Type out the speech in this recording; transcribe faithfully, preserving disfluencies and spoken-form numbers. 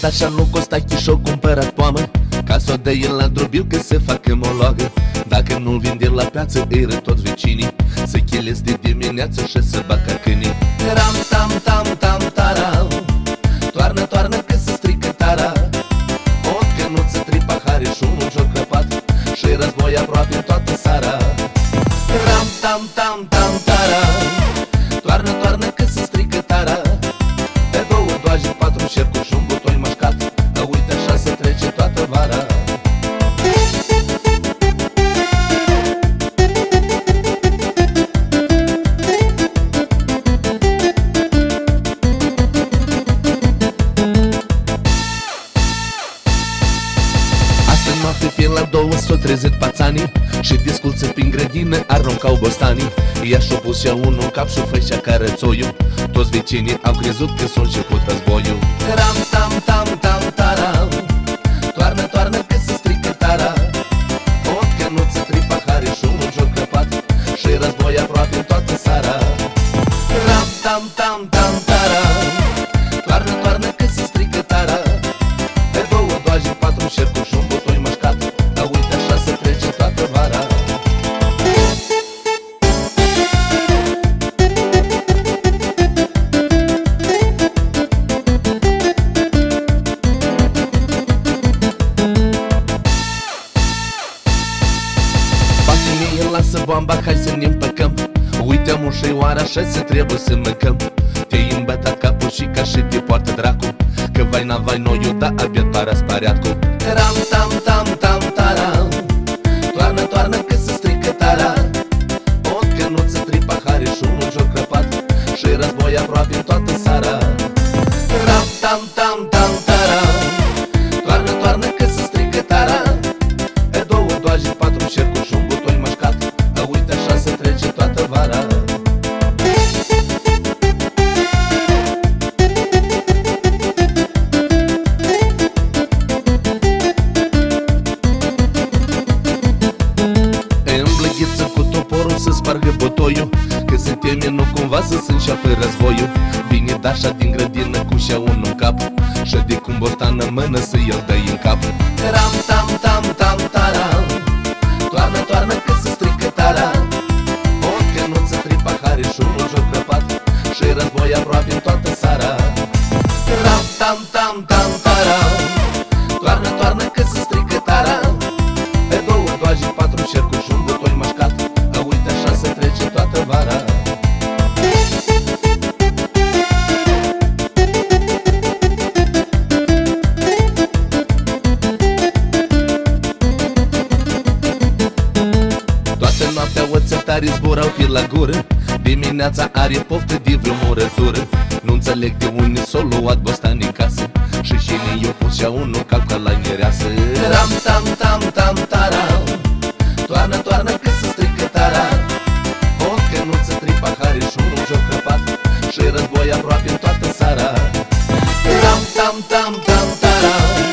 Asta așa nu Costache și-o cumpărat poamă, ca s-o dă el la drobil că se facă mologă. Dacă nu-l vinde la piață, îi râd toți vecinii, să chilesc de dimineață și să bag ca câinii. Ram tam tam tam tara, toarnă toarnă că se strică tara. O cănuță, trei pahare și un joc crăpat, și-i război aproape în toată seara. Ram tam tam tam tara, toarnă toarnă că se strică tara. Pe două doaje, patru cercuri și un butoi mașcat, uite așa se trece toată vara. Astăzi noapte pe la două s-o trezit pațanii, și disculță prin grădină aruncau bostanii. Ea și-o pus și-a unul în cap și-o făcea cărățoiul. Toți vecinii au crezut că s-a început războiul. Ram tam tam tam tara, toarnă toarnă că se strică tara. O cănuță, trei pahare și un joc crăpat, și-i război aproape în toată seara. Ram tam tam tam tara, toarnă toarnă că se strică tara. Pe două doaje, patru cercuri și un butoi mașcat, uite așa se trece toată vara. Lasă bomba, hai să ne împăcăm. Uite mușeioara, așa se trebuie să mâncăm. Te-ai îmbătat capul și ca și te poartă dracu, că vai na vai noiu, da abia doar spariat cu. Ram tam tam tam tara, toarnă toarnă că se strică tara. O cănuță, trei pahare și un joc crăpat, și-i război aproape în toată seara. Ram tam tam tam tara, toarnă toarnă că se strică tara. Pe două doaje, patru cercuri și un butoi mașcat, uite așa se trece toată vara. Îmblăghiță cu toporul să spargă botoiul, că se teme nu cumva să se înceapă războiul. Vine Dașa din grădină cu și-a unul în cap, și de cum bostan în mână să el dă în cap. Ram tam tam tam tara, toarnă toarnă că se strică tara. O cănuță, trei pahare și un joc crăpat, și-i război aproape în toată seara. Ram tam tam tam tara, toarnă toarnă că se strică tara. Pe două doaje, patru cercuri și un butoi mașcat, uite așa se trece toată vara. Toată noaptea oțătarii zburau pe la gură, dimineața are poftă de vreo murătură. Nu înțeleg de unde s-o luat bostanii în casă, și cine i-o pus și-a unul cap ca la mireasă. Ram tam tam tam tara, toarnă toarnă că se strică tara. O cănuță, trei pahare și un joc crăpat, și-i război aproape în toată seara. Ram tam tam tam tara,